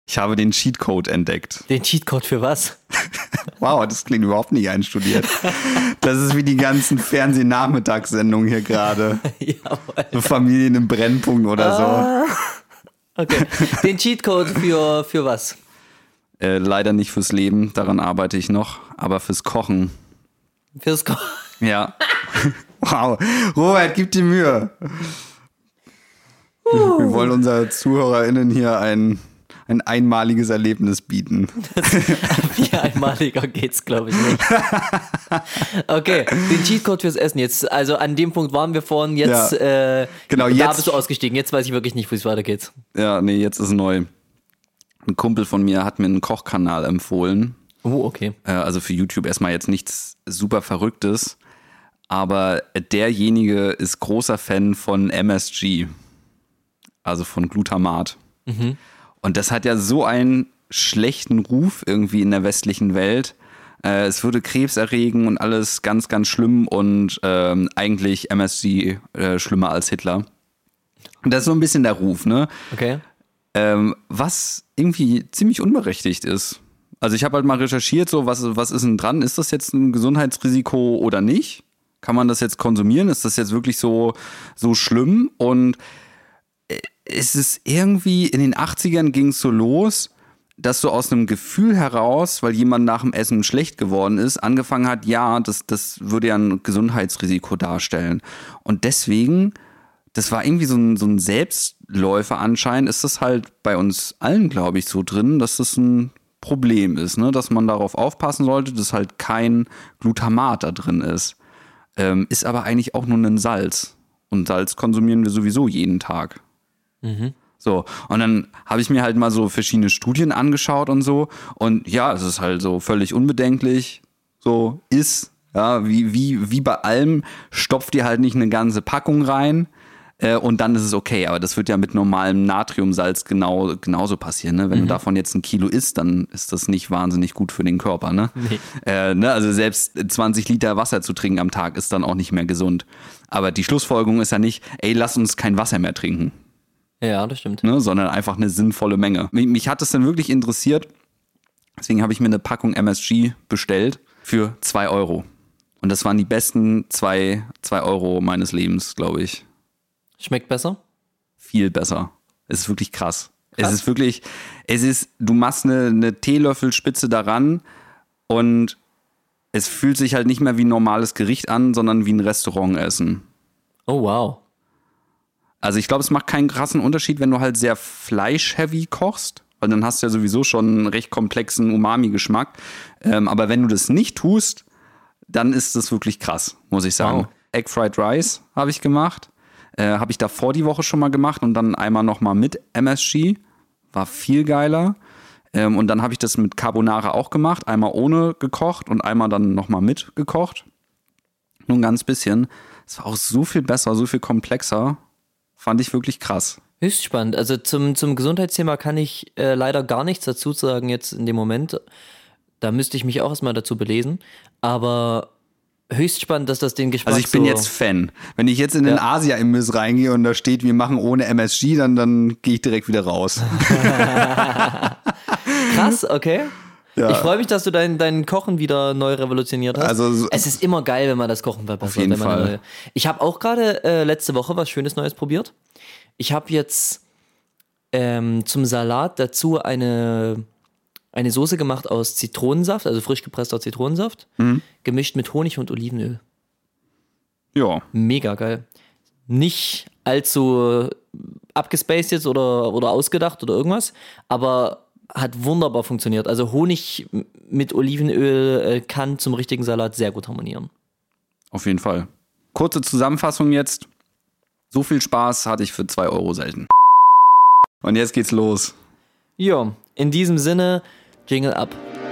Ich habe den Cheatcode entdeckt. Den Cheatcode für was? Wow, das klingt überhaupt nicht einstudiert. Das ist wie die ganzen Fernsehnachmittagssendungen hier gerade. Jawohl. So Familien im Brennpunkt oder so. Okay, den Cheatcode für was? Leider nicht fürs Leben, daran arbeite ich noch, aber fürs Kochen. Fürs Kochen? Ja. Wow, Robert, gib dir Mühe. Wir wollen unseren ZuhörerInnen hier ein einmaliges Erlebnis bieten. Viel einmaliger geht's, glaube ich, nicht. Okay, den Cheatcode fürs Essen jetzt. Also an dem Punkt waren wir vorhin, jetzt, genau, da jetzt bist du ausgestiegen. Jetzt weiß ich wirklich nicht, wie es weitergeht. Ja, nee, jetzt ist neu. Ein Kumpel von mir hat mir einen Kochkanal empfohlen. Oh, okay. Also für YouTube erstmal jetzt nichts super Verrücktes. Aber derjenige ist großer Fan von MSG. Also von Glutamat. Mhm. Und das hat ja so einen schlechten Ruf irgendwie in der westlichen Welt. Es würde Krebs erregen und alles ganz, ganz schlimm und eigentlich MSG schlimmer als Hitler. Und das ist so ein bisschen der Ruf, ne? Okay. Was irgendwie ziemlich unberechtigt ist. Also ich habe halt mal recherchiert, so was ist denn dran? Ist das jetzt ein Gesundheitsrisiko oder nicht? Kann man das jetzt konsumieren? Ist das jetzt wirklich so schlimm? Und es ist irgendwie, in den 80ern ging es so los, dass so aus einem Gefühl heraus, weil jemand nach dem Essen schlecht geworden ist, angefangen hat, ja, das würde ja ein Gesundheitsrisiko darstellen. Und deswegen, das war irgendwie so ein Selbstläufer anscheinend, ist das halt bei uns allen, glaube ich, so drin, dass das ein Problem ist, ne? Dass man darauf aufpassen sollte, dass halt kein Glutamat da drin ist. Ist aber eigentlich auch nur ein Salz. Und Salz konsumieren wir sowieso jeden Tag. Mhm. So, und dann habe ich mir halt mal so verschiedene Studien angeschaut und so. Und ja, es ist halt so völlig unbedenklich. So ist, ja, wie bei allem, stopft ihr halt nicht eine ganze Packung rein. Und dann ist es okay, aber das wird ja mit normalem Natriumsalz genauso passieren. Ne? Wenn du davon jetzt 1 Kilo isst, dann ist das nicht wahnsinnig gut für den Körper. Ne? Nee. Ne? Also selbst 20 Liter Wasser zu trinken am Tag ist dann auch nicht mehr gesund. Aber die Schlussfolgerung ist ja nicht, ey, lass uns kein Wasser mehr trinken. Ja, das stimmt. Ne? Sondern einfach eine sinnvolle Menge. Mich hat es dann wirklich interessiert, deswegen habe ich mir eine Packung MSG bestellt für 2 Euro. Und das waren die besten 2 Euro meines Lebens, glaube ich. Schmeckt besser? Viel besser. Es ist wirklich krass. Du machst eine Teelöffelspitze daran und es fühlt sich halt nicht mehr wie ein normales Gericht an, sondern wie ein Restaurantessen. Oh, wow. Also ich glaube, es macht keinen krassen Unterschied, wenn du halt sehr fleisch-heavy kochst, weil dann hast du ja sowieso schon einen recht komplexen Umami-Geschmack. Aber wenn du das nicht tust, dann ist das wirklich krass, muss ich sagen. Wow. Egg Fried Rice habe ich gemacht. Habe ich davor die Woche schon mal gemacht und dann einmal nochmal mit MSG. War viel geiler. Und dann habe ich das mit Carbonara auch gemacht. Einmal ohne gekocht und einmal dann nochmal mit gekocht. Nur ein ganz bisschen. Es war auch so viel besser, so viel komplexer. Fand ich wirklich krass. Höchst spannend. Also zum Gesundheitsthema kann ich leider gar nichts dazu sagen jetzt in dem Moment. Da müsste ich mich auch erstmal dazu belesen. Aber höchst spannend, dass das den Geschmack Also ich bin jetzt Fan. Wenn ich jetzt in den Asia-Imbiss reingehe und da steht, wir machen ohne MSG, dann gehe ich direkt wieder raus. Krass, okay. Ja. Ich freue mich, dass du dein Kochen wieder neu revolutioniert hast. Also, es ist immer geil, wenn man das Kochen verbessert. Auf jeden Fall. Ich habe auch gerade letzte Woche was Schönes Neues probiert. Ich habe jetzt zum Salat dazu eine Soße gemacht aus Zitronensaft, also frisch gepresster Zitronensaft, gemischt mit Honig und Olivenöl. Ja. Mega geil. Nicht allzu abgespaced jetzt oder ausgedacht oder irgendwas, aber hat wunderbar funktioniert. Also Honig mit Olivenöl kann zum richtigen Salat sehr gut harmonieren. Auf jeden Fall. Kurze Zusammenfassung jetzt. So viel Spaß hatte ich für 2 Euro selten. Und jetzt geht's los. Ja, in diesem Sinne, Jingle ab.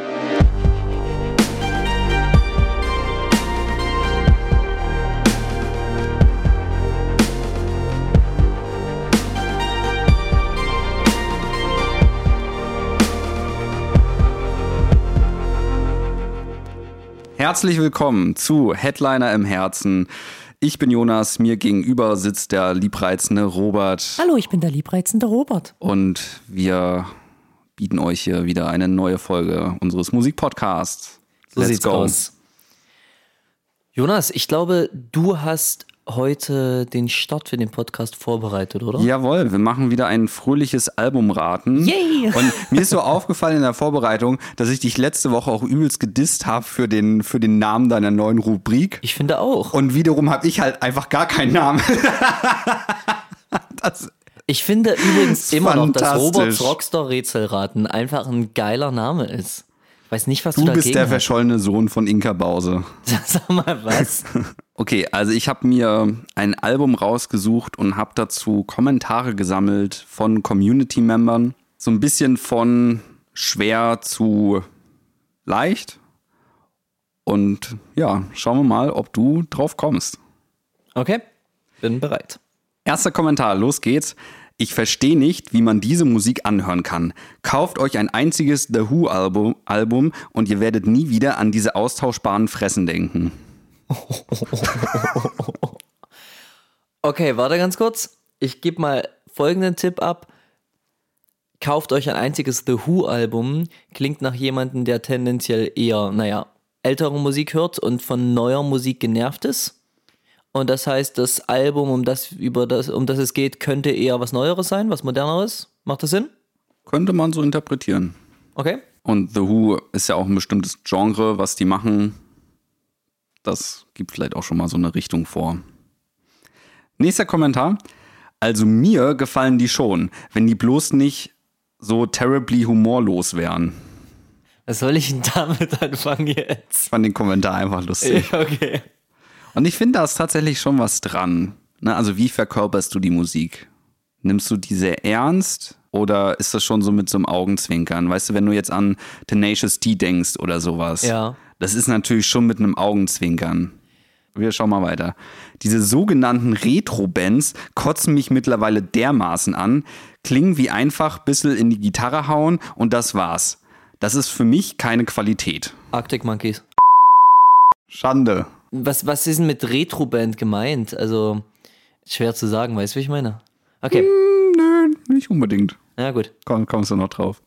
Herzlich willkommen zu Headliner im Herzen. Ich bin Jonas, mir gegenüber sitzt der liebreizende Robert. Hallo, ich bin der liebreizende Robert. Und wir bieten euch hier wieder eine neue Folge unseres Musikpodcasts. So sieht's aus. Jonas, ich glaube, du hast heute den Start für den Podcast vorbereitet, oder? Jawohl, wir machen wieder ein fröhliches Albumraten. Yay! Und mir ist so aufgefallen in der Vorbereitung, dass ich dich letzte Woche auch übelst gedisst habe für den Namen deiner neuen Rubrik. Ich finde auch. Und wiederum habe ich halt einfach gar keinen Namen. Ich finde übrigens immer noch, dass fantastisch. Roberts Rockstar Rätselraten einfach ein geiler Name ist. Ich weiß nicht, was du Du dagegen bist der hast. verschollene Sohn von Inka Bause. Sag mal was. Okay, also ich habe mir ein Album rausgesucht und habe dazu Kommentare gesammelt von Community-Membern. So ein bisschen von schwer zu leicht. Und ja, schauen wir mal, ob du drauf kommst. Okay, bin bereit. Erster Kommentar, los geht's. Ich verstehe nicht, wie man diese Musik anhören kann. Kauft euch ein einziges The Who-Album und ihr werdet nie wieder an diese austauschbaren Fressen denken. Okay, warte ganz kurz. Ich gebe mal folgenden Tipp ab. Kauft euch ein einziges The Who-Album. Klingt nach jemandem, der tendenziell eher, ältere Musik hört und von neuer Musik genervt ist. Und das heißt, das Album, um das es geht, könnte eher was Neueres sein, was Moderneres. Macht das Sinn? Könnte man so interpretieren. Okay. Und The Who ist ja auch ein bestimmtes Genre, was die machen. Das gibt vielleicht auch schon mal so eine Richtung vor. Nächster Kommentar. Also mir gefallen die schon, wenn die bloß nicht so terribly humorlos wären. Was soll ich denn damit anfangen jetzt? Ich fand den Kommentar einfach lustig. Okay. Und ich finde, da ist tatsächlich schon was dran. Ne? Also wie verkörperst du die Musik? Nimmst du die sehr ernst oder ist das schon so mit so einem Augenzwinkern? Weißt du, wenn du jetzt an Tenacious D denkst oder sowas. Ja. Das ist natürlich schon mit einem Augenzwinkern. Wir schauen mal weiter. Diese sogenannten Retro-Bands kotzen mich mittlerweile dermaßen an, klingen wie einfach ein bisschen in die Gitarre hauen und das war's. Das ist für mich keine Qualität. Arctic Monkeys. Schande. Was ist denn mit Retro-Band gemeint? Also, schwer zu sagen, weißt du, wie ich meine? Okay. Nö, nicht unbedingt. Ja, gut. Kommst du noch drauf.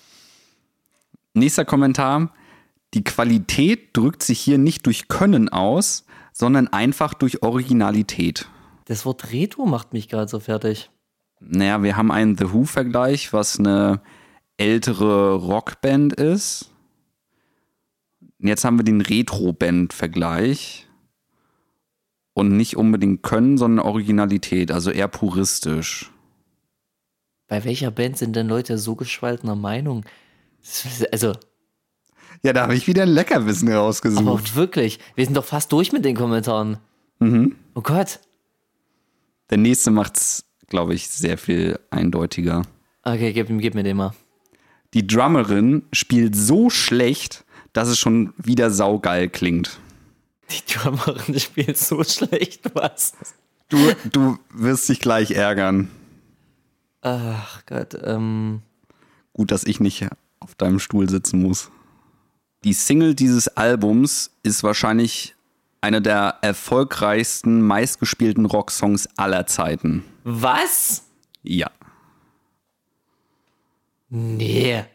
Nächster Kommentar. Die Qualität drückt sich hier nicht durch Können aus, sondern einfach durch Originalität. Das Wort Retro macht mich gerade so fertig. Naja, wir haben einen The Who-Vergleich, was eine ältere Rockband ist. Jetzt haben wir den Retro-Band-Vergleich. Und nicht unbedingt Können, sondern Originalität, also eher puristisch. Bei welcher Band sind denn Leute so gespaltener Meinung? Also, Ja, da habe ich wieder ein Leckerwissen rausgesucht. aber wirklich, wir sind doch fast durch mit den Kommentaren. Oh Gott. Der nächste macht's, glaube ich, sehr viel eindeutiger. Okay, gib mir den mal. Die Drummerin spielt so schlecht, dass es schon wieder saugeil klingt. Die Drummerin spielt so schlecht, was? Du wirst dich gleich ärgern. Ach Gott, Gut, dass ich nicht auf deinem Stuhl sitzen muss. Die Single dieses Albums ist wahrscheinlich einer der erfolgreichsten, meistgespielten Rocksongs aller Zeiten. was? Ja. Nee.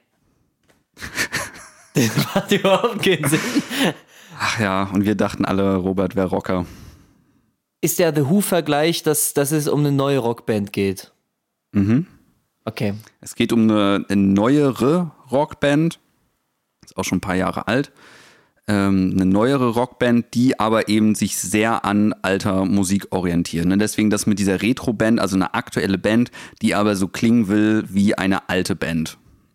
Das macht überhaupt keinen Sinn. Ach ja, und wir dachten alle, Robert wäre Rocker. Ist der The Who-Vergleich, dass es um eine neue Rockband geht? Mhm. Okay. Es geht um eine neuere Rockband. Ist auch schon ein paar Jahre alt. Eine neuere Rockband, die aber eben sich sehr an alter Musik orientiert. Und deswegen das mit dieser Retro-Band, also eine aktuelle Band, die aber so klingen will wie eine alte Band.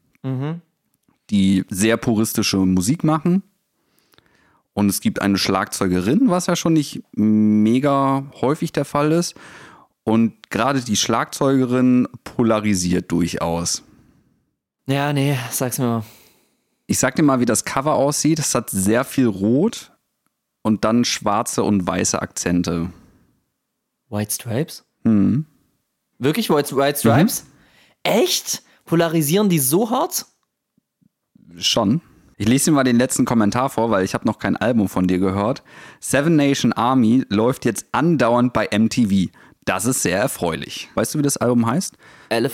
Die sehr puristische Musik machen. Und es gibt eine Schlagzeugerin, was ja schon nicht mega häufig der Fall ist. Und gerade die Schlagzeugerin polarisiert durchaus. Ja, nee, sag's mir mal. Ich sag dir mal, wie das Cover aussieht. Es hat sehr viel Rot und dann schwarze und weiße Akzente. White Stripes? Mhm. Wirklich White Stripes? Echt? Polarisieren die so hart? Schon. Ich lese dir mal den letzten Kommentar vor, weil ich habe noch kein Album von dir gehört. Seven Nation Army läuft jetzt andauernd bei MTV. Das ist sehr erfreulich. Weißt du, wie das Album heißt? Elephant?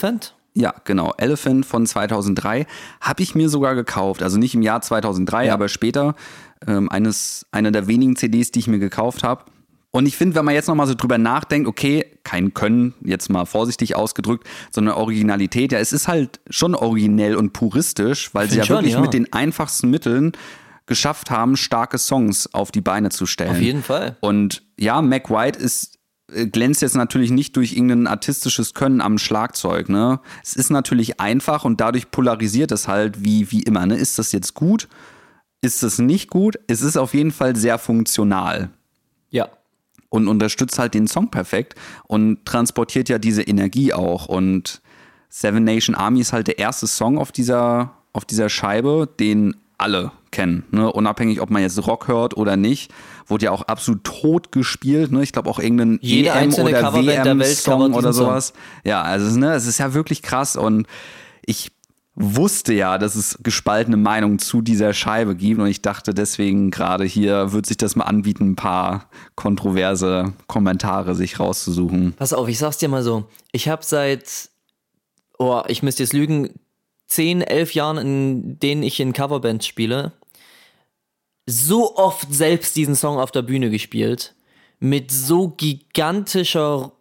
Ja, genau. Elephant von 2003 habe ich mir sogar gekauft. Also nicht im Jahr 2003, aber später. Eine der wenigen CDs, die ich mir gekauft habe. Und ich finde, wenn man jetzt nochmal so drüber nachdenkt, okay, kein Können, jetzt mal vorsichtig ausgedrückt, sondern Originalität. Ja, es ist halt schon originell und puristisch, weil sie ja wirklich mit den einfachsten Mitteln geschafft haben, starke Songs auf die Beine zu stellen. Auf jeden Fall. Und ja, Mac White glänzt jetzt natürlich nicht durch irgendein artistisches Können am Schlagzeug, ne? Es ist natürlich einfach und dadurch polarisiert es halt wie immer, ne? Ist das jetzt gut? Ist das nicht gut? Es ist auf jeden Fall sehr funktional. Ja. Und unterstützt halt den Song perfekt und transportiert ja diese Energie auch. Und Seven Nation Army ist halt der erste Song auf dieser Scheibe, den alle kennen, ne? Unabhängig, ob man jetzt Rock hört oder nicht, wurde ja auch absolut tot gespielt, ne? Ich glaube auch irgendein EM oder WM-Song oder sowas. Ja, also ne, es ist ja wirklich krass und ich wusste ja, dass es gespaltene Meinungen zu dieser Scheibe gibt und ich dachte deswegen gerade hier wird sich das mal anbieten, ein paar kontroverse Kommentare sich rauszusuchen. Pass auf, ich sag's dir mal so, ich habe ich müsste jetzt lügen, 10, 11 Jahren, in denen ich in Coverbands spiele, so oft selbst diesen Song auf der Bühne gespielt, mit so gigantisch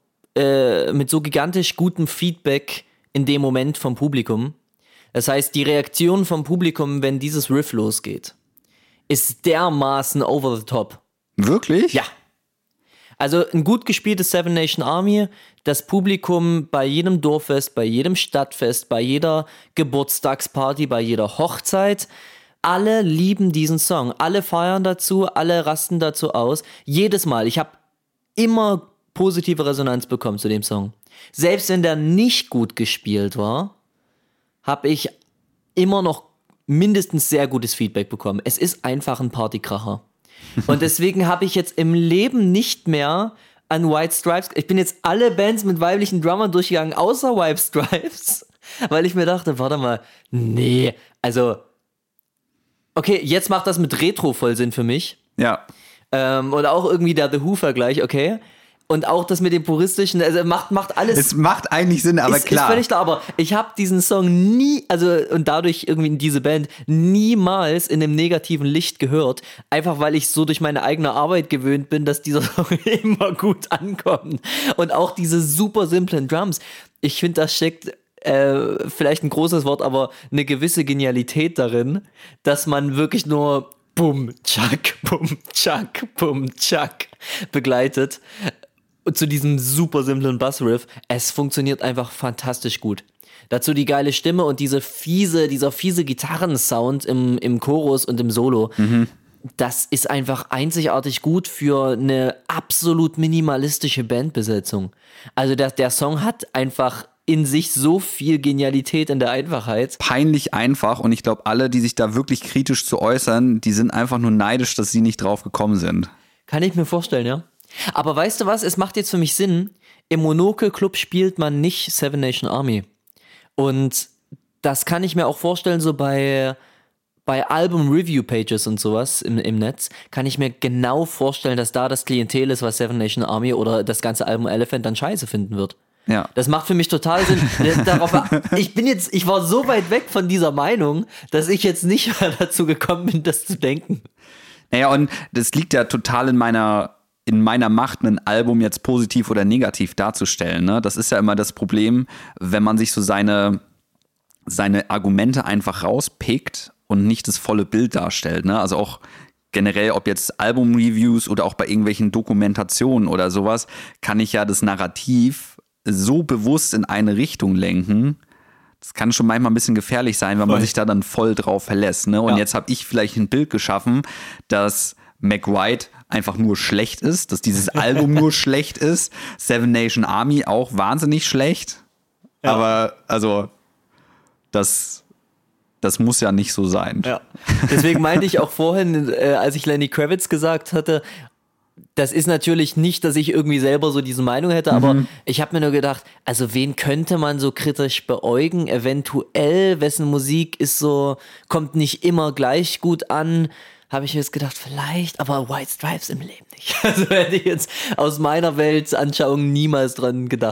gutem Feedback in dem Moment vom Publikum. Das heißt, die Reaktion vom Publikum, wenn dieses Riff losgeht, ist dermaßen over the top. Wirklich? Ja. Also ein gut gespieltes Seven Nation Army, das Publikum bei jedem Dorffest, bei jedem Stadtfest, bei jeder Geburtstagsparty, bei jeder Hochzeit, alle lieben diesen Song, alle feiern dazu, alle rasten dazu aus. Jedes Mal, ich habe immer positive Resonanz bekommen zu dem Song. Selbst wenn der nicht gut gespielt war, habe ich immer noch mindestens sehr gutes Feedback bekommen. Es ist einfach ein Partykracher. Und deswegen habe ich jetzt im Leben nicht mehr an White Stripes, ich bin jetzt alle Bands mit weiblichen Drummern durchgegangen, außer White Stripes, weil ich mir dachte, warte mal, nee, also, okay, jetzt macht das mit Retro voll Sinn für mich. Ja. Und auch irgendwie der The Who-Vergleich, okay. Und auch das mit dem puristischen, also macht alles. Es macht eigentlich Sinn, aber klar. Ist völlig klar, aber ich habe diesen Song und dadurch irgendwie in diese Band niemals in einem negativen Licht gehört. Einfach weil ich so durch meine eigene Arbeit gewöhnt bin, dass dieser Song immer gut ankommt. Und auch diese super simplen Drums. Ich finde, das steckt vielleicht ein großes Wort, aber eine gewisse Genialität darin, dass man wirklich nur Bum, Chuck, Bum, Chuck, Bum, Chuck begleitet. Zu diesem super simplen Bassriff. Es funktioniert einfach fantastisch gut. Dazu die geile Stimme und dieser fiese Gitarrensound im Chorus und im Solo. Mhm. Das ist einfach einzigartig gut für eine absolut minimalistische Bandbesetzung. Also der Song hat einfach in sich so viel Genialität in der Einfachheit. Peinlich einfach und ich glaube, alle, die sich da wirklich kritisch zu äußern, die sind einfach nur neidisch, dass sie nicht drauf gekommen sind. Kann ich mir vorstellen, ja. Aber weißt du was, es macht jetzt für mich Sinn, im Monocle Club spielt man nicht Seven Nation Army. Und das kann ich mir auch vorstellen, so bei Album-Review-Pages und sowas im Netz, kann ich mir genau vorstellen, dass da das Klientel ist, was Seven Nation Army oder das ganze Album Elephant dann scheiße finden wird. Ja. Das macht für mich total Sinn. Ich war so weit weg von dieser Meinung, dass ich jetzt nicht mehr dazu gekommen bin, das zu denken. Naja, und das liegt ja total in meiner Macht, ein Album jetzt positiv oder negativ darzustellen. Ne? Das ist ja immer das Problem, wenn man sich so seine Argumente einfach rauspickt und nicht das volle Bild darstellt. Ne? Also auch generell, ob jetzt Album-Reviews oder auch bei irgendwelchen Dokumentationen oder sowas, kann ich ja das Narrativ so bewusst in eine Richtung lenken. Das kann schon manchmal ein bisschen gefährlich sein, wenn man sich da dann voll drauf verlässt. Ne? Und jetzt habe ich vielleicht ein Bild geschaffen, dass Mac White einfach nur schlecht ist, dass dieses Album nur schlecht ist, Seven Nation Army auch wahnsinnig schlecht. Ja. Aber also das muss ja nicht so sein. Ja. Deswegen meinte ich auch vorhin, als ich Lenny Kravitz gesagt hatte, das ist natürlich nicht, dass ich irgendwie selber so diese Meinung hätte, aber ich habe mir nur gedacht, also wen könnte man so kritisch beäugen? Eventuell, wessen Musik kommt nicht immer gleich gut an. Habe ich jetzt gedacht, vielleicht, aber White Stripes im Leben nicht. Also hätte ich jetzt aus meiner Weltanschauung niemals dran gedacht.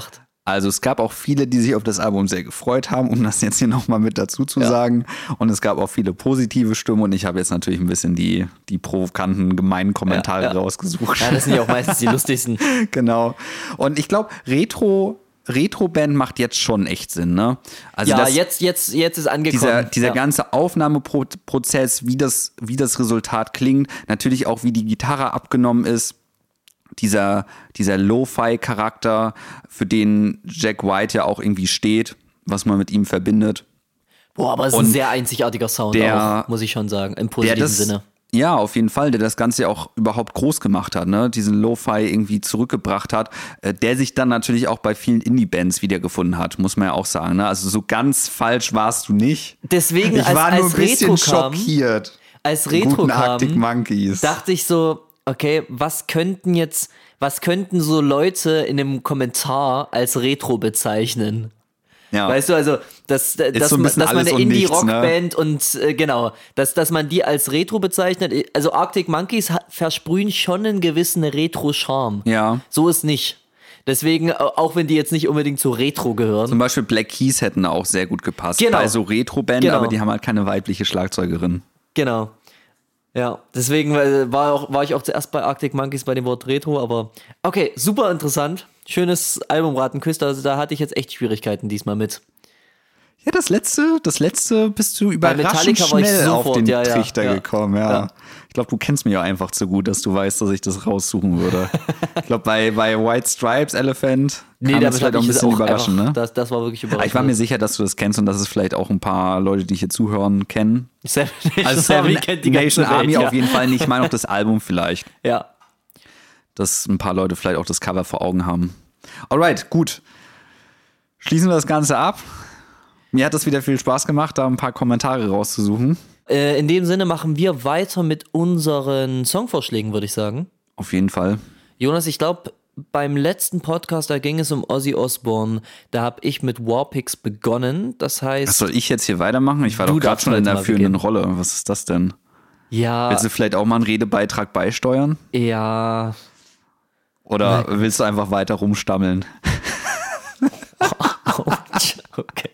Also es gab auch viele, die sich auf das Album sehr gefreut haben, um das jetzt hier nochmal mit dazu zu sagen. Und es gab auch viele positive Stimmen und ich habe jetzt natürlich ein bisschen die provokanten, gemeinen Kommentare rausgesucht. Ja, das sind ja auch meistens die lustigsten. Genau. Und ich glaube, Retro-Band macht jetzt schon echt Sinn, ne? Also Ja, jetzt ist angekommen. dieser ganze Aufnahmeprozess, wie das Resultat klingt, natürlich auch, wie die Gitarre abgenommen ist. Dieser Lo-Fi-Charakter, für den Jack White ja auch irgendwie steht, was man mit ihm verbindet. Boah, aber es ist ein sehr einzigartiger Sound auch, muss ich schon sagen, im positiven Sinne. Ja, auf jeden Fall, der das Ganze ja auch überhaupt groß gemacht hat, ne? Diesen Lo-Fi irgendwie zurückgebracht hat, der sich dann natürlich auch bei vielen Indie-Bands wiedergefunden hat, muss man ja auch sagen, ne? Also so ganz falsch warst du nicht. Deswegen, ich war nur ein bisschen Retro schockiert. Als Retro kam, Arctic Monkeys. Dachte ich so, okay, was könnten so Leute in einem Kommentar als Retro bezeichnen? Ja. Weißt du, also, dass so man eine Indie-Rockband ne? und genau, dass man die als Retro bezeichnet. Also Arctic Monkeys versprühen schon einen gewissen Retro-Charme. Ja. So ist nicht. Deswegen, auch wenn die jetzt nicht unbedingt zu Retro gehören. Zum Beispiel Black Keys hätten auch sehr gut gepasst. Genau. Bei so Retro-Band, aber die haben halt keine weibliche Schlagzeugerin. Genau. Ja, deswegen war ich auch zuerst bei Arctic Monkeys bei dem Wort Retro, aber okay, super interessant. Schönes Albumratenquiz, also da hatte ich jetzt echt Schwierigkeiten diesmal mit. Ja, das letzte bist du überraschend Metallica war ich schnell sofort, auf den ja. Trichter gekommen. Ja. Ich glaube, du kennst mich ja einfach zu gut, dass du weißt, dass ich das raussuchen würde. Ich glaube, bei White Stripes, Elephant, kam das vielleicht auch ein bisschen überraschend, ne? Das war wirklich überraschend. Aber ich war mir sicher, dass du das kennst und dass es vielleicht auch ein paar Leute, die hier zuhören, kennen. Seven Seven kennt die ganze Nation Army Welt, auf jeden Fall nicht. Ich meine auch das Album vielleicht. Ja. Dass ein paar Leute vielleicht auch das Cover vor Augen haben. Alright, gut. Schließen wir das Ganze ab. Mir hat es wieder viel Spaß gemacht, da ein paar Kommentare rauszusuchen. In dem Sinne machen wir weiter mit unseren Songvorschlägen, würde ich sagen. Auf jeden Fall. Jonas, ich glaube, beim letzten Podcast, da ging es um Ozzy Osbourne. Da habe ich mit Warpix begonnen. Das heißt. Was soll ich jetzt hier weitermachen? Ich war doch gerade schon in der führenden Rolle. Was ist das denn? Ja. Willst du vielleicht auch mal einen Redebeitrag beisteuern? Ja. Oder willst du einfach weiter rumstammeln? Okay.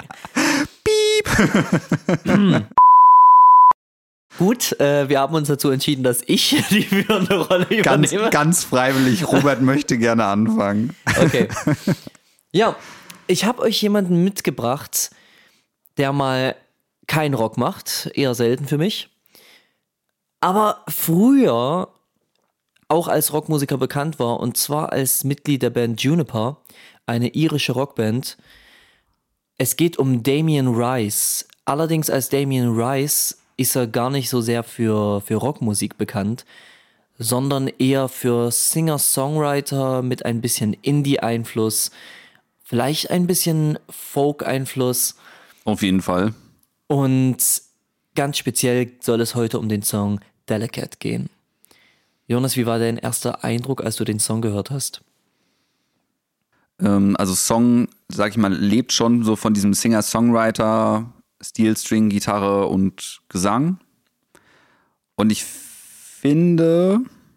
Piep! Gut, wir haben uns dazu entschieden, dass ich die führende Rolle übernehme. Ganz freiwillig. Robert möchte gerne anfangen. Okay. Ja, ich habe euch jemanden mitgebracht, der mal keinen Rock macht. Eher selten für mich. Aber früher auch als Rockmusiker bekannt war. Und zwar als Mitglied der Band Juniper, eine irische Rockband. Es geht um Damien Rice. Allerdings als Damien Rice ist er gar nicht so sehr für Rockmusik bekannt, sondern eher für Singer-Songwriter mit ein bisschen Indie-Einfluss, vielleicht ein bisschen Folk-Einfluss. Auf jeden Fall. Und ganz speziell soll es heute um den Song Delicate gehen. Jonas, wie war dein erster Eindruck, als du den Song gehört hast? Also Song, sag ich mal, lebt schon so von diesem Singer-Songwriter, Steel String, Gitarre und Gesang. Und ich finde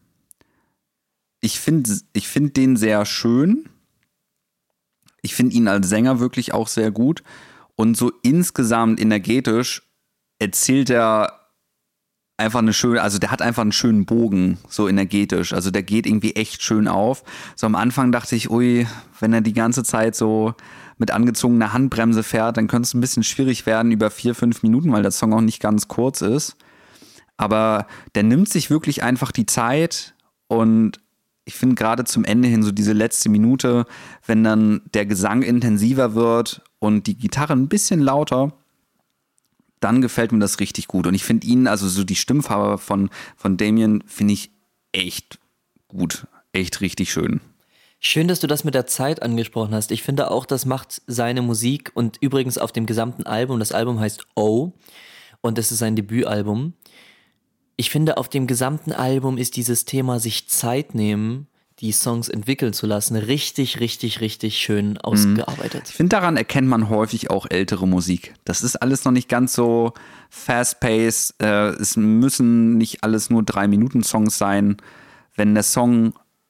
den sehr schön. Ich finde ihn als Sänger wirklich auch sehr gut. Und so insgesamt energetisch erzählt er einfach der hat einfach einen schönen Bogen, so energetisch. Also der geht irgendwie echt schön auf. So am Anfang dachte ich, ui, wenn er die ganze Zeit so mit angezogener Handbremse fährt, dann könnte es ein bisschen schwierig werden über 4-5 Minuten, weil der Song auch nicht ganz kurz ist. Aber der nimmt sich wirklich einfach die Zeit und ich finde gerade zum Ende hin so diese letzte Minute, wenn dann der Gesang intensiver wird und die Gitarre ein bisschen lauter, dann gefällt mir das richtig gut. Und ich finde ihn, also so die Stimmfarbe von Damien, finde ich echt gut. Echt richtig schön. Schön, dass du das mit der Zeit angesprochen hast. Ich finde auch, das macht seine Musik und übrigens auf dem gesamten Album, das Album heißt O und es ist sein Debütalbum. Ich finde, auf dem gesamten Album ist dieses Thema sich Zeit nehmen, die Songs entwickeln zu lassen, richtig, richtig, richtig schön ausgearbeitet. Ich finde, daran erkennt man häufig auch ältere Musik. Das ist alles noch nicht ganz so fast-paced. Es müssen nicht alles nur 3-Minuten-Songs sein. Wenn der Song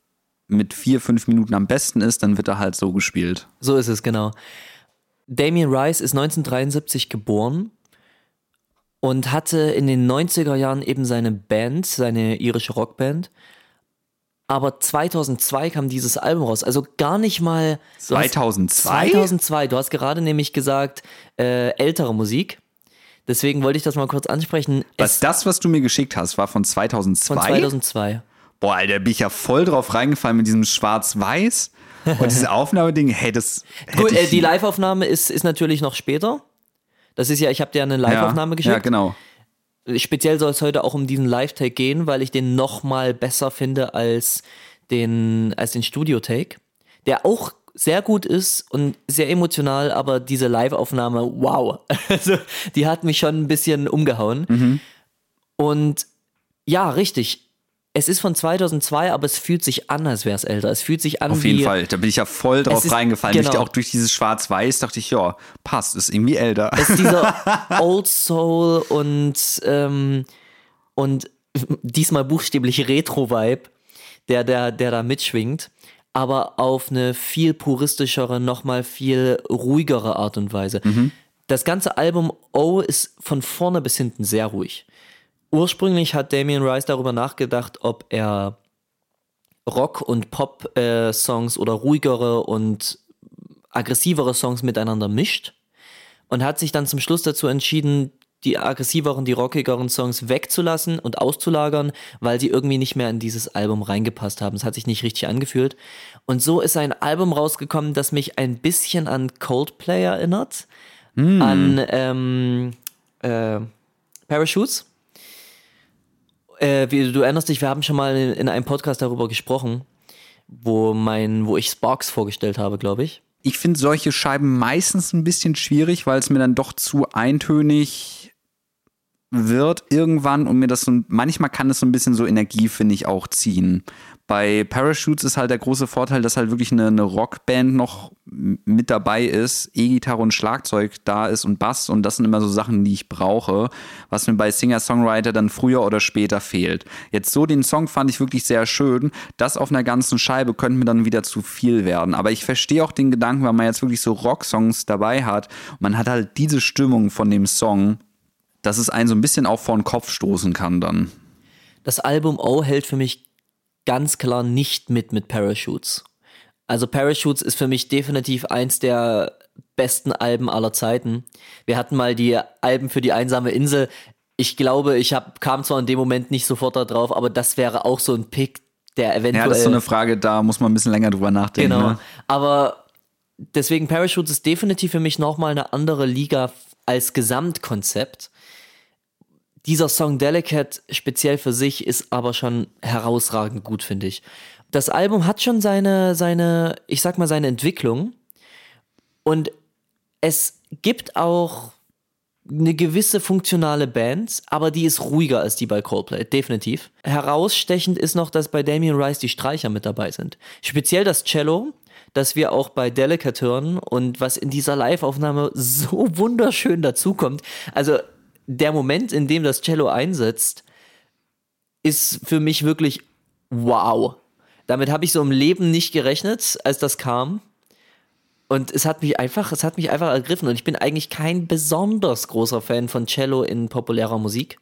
mit 4-5 Minuten am besten ist, dann wird er halt so gespielt. So ist es, genau. Damien Rice ist 1973 geboren und hatte in den 90er Jahren eben seine Band, seine irische Rockband. Aber 2002 kam dieses Album raus, also gar nicht mal... 2002? 2002, du hast gerade nämlich gesagt, ältere Musik. Deswegen wollte ich das mal kurz ansprechen. Was du mir geschickt hast, war von 2002? Von 2002. Boah, Alter, bin ich ja voll drauf reingefallen mit diesem Schwarz-Weiß und dieses Aufnahmeding. Hey, das Gut, die Live-Aufnahme ist natürlich noch später. Das ist ja, ich habe dir eine Live-Aufnahme geschickt. Ja, genau. Speziell soll es heute auch um diesen Live-Take gehen, weil ich den noch mal besser finde als den Studio-Take, der auch sehr gut ist und sehr emotional, aber diese Live-Aufnahme, wow, also die hat mich schon ein bisschen umgehauen. Und ja, richtig, es ist von 2002, aber es fühlt sich an, als wäre es älter. Es fühlt sich an Auf jeden Fall, da bin ich ja voll drauf reingefallen. Genau. Auch durch dieses Schwarz-Weiß dachte ich, ja, passt, ist irgendwie älter. Es ist dieser Old Soul und diesmal buchstäblich Retro-Vibe, der da mitschwingt, aber auf eine viel puristischere, nochmal viel ruhigere Art und Weise. Das ganze Album O ist von vorne bis hinten sehr ruhig. Ursprünglich hat Damien Rice darüber nachgedacht, ob er Rock- und Pop-Songs oder ruhigere und aggressivere Songs miteinander mischt und hat sich dann zum Schluss dazu entschieden, die aggressiveren, die rockigeren Songs wegzulassen und auszulagern, weil sie irgendwie nicht mehr in dieses Album reingepasst haben. Es hat sich nicht richtig angefühlt. Und so ist ein Album rausgekommen, das mich ein bisschen an Coldplay erinnert, an Parachutes. Du erinnerst dich, wir haben schon mal in einem Podcast darüber gesprochen, wo ich Sparks vorgestellt habe, glaube ich. Ich finde solche Scheiben meistens ein bisschen schwierig, weil es mir dann doch zu eintönig wird irgendwann und manchmal kann es so ein bisschen so Energie, finde ich, auch ziehen. Bei Parachutes ist halt der große Vorteil, dass halt wirklich eine Rockband noch mit dabei ist, E-Gitarre und Schlagzeug da ist und Bass und das sind immer so Sachen, die ich brauche, was mir bei Singer-Songwriter dann früher oder später fehlt. Jetzt so den Song fand ich wirklich sehr schön, das auf einer ganzen Scheibe könnte mir dann wieder zu viel werden, aber ich verstehe auch den Gedanken, weil man jetzt wirklich so Rocksongs dabei hat und man hat halt diese Stimmung von dem Song, dass es einen so ein bisschen auch vor den Kopf stoßen kann dann. Das Album O hält für mich ganz klar nicht mit Parachutes. Also Parachutes ist für mich definitiv eins der besten Alben aller Zeiten. Wir hatten mal die Alben für die einsame Insel. Ich glaube, kam zwar in dem Moment nicht sofort da drauf, aber das wäre auch so ein Pick, der eventuell... Ja, das ist so eine Frage, da muss man ein bisschen länger drüber nachdenken. Genau, ne? Aber deswegen Parachutes ist definitiv für mich nochmal eine andere Liga als Gesamtkonzept. Dieser Song Delicate speziell für sich ist aber schon herausragend gut, finde ich. Das Album hat schon seine Entwicklung und es gibt auch eine gewisse funktionale Band, aber die ist ruhiger als die bei Coldplay, definitiv. Herausstechend ist noch, dass bei Damien Rice die Streicher mit dabei sind. Speziell das Cello, das wir auch bei Delicate hören und was in dieser Live-Aufnahme so wunderschön dazukommt. Also der Moment, in dem das Cello einsetzt, ist für mich wirklich wow. Damit habe ich so im Leben nicht gerechnet, als das kam. Und es hat mich einfach ergriffen. Und ich bin eigentlich kein besonders großer Fan von Cello in populärer Musik.